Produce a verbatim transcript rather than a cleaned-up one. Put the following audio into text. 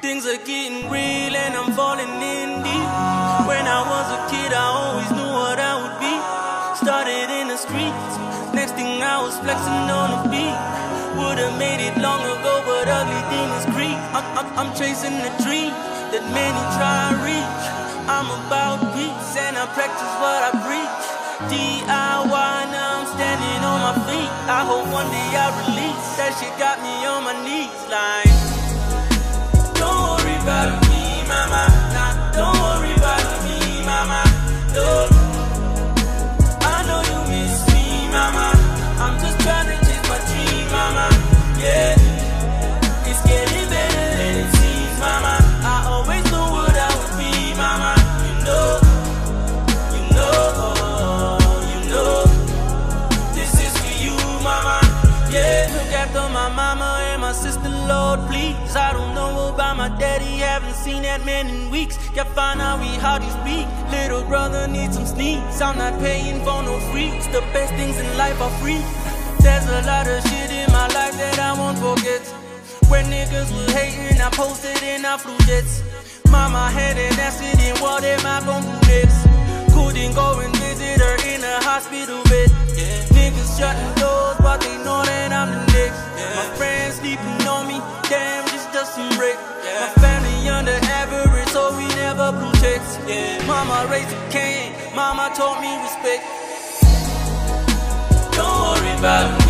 Things are getting real and I'm falling in deep. When I was a kid, I always knew what I would be. Started in the streets, next thing I was flexing on the beat. Would've made it long ago, but ugly demons creep. I'm, I'm, I'm chasing the dream that many try to reach. I'm about peace and I practice what I preach. D I Y, now I'm standing on my feet. I hope one day I release. That shit got me on my knees like, don't worry about me, mama. Nah, don't worry about me, mama. No, I know you miss me, mama. I'm just trying to chase my dream, mama. Yeah, it's getting better than it seems, mama. I always knew what I would be, mama. You know, you know, you know, this is for you, mama. Yeah, look after my mama and my sister, Lord, please. I don't know about my daddy, haven't seen that man in weeks. Can't find out we hardly speak. Little brother needs some sneaks. I'm not paying for no freaks. The best things in life are free. There's a lot of shit in my life that I won't forget. When niggas was hating, I posted and I flew jets. Mama had an accident, what am I gon' do next? Couldn't go and visit her in a hospital bed. Yeah. Niggas shutting doors, but they know that I'm the next. Yeah. My friends sleeping on me, damn, just just some break. Yeah. My family under average, so we never blew checks. Yeah. Mama raised a cane, mama taught me respect. Don't worry about me.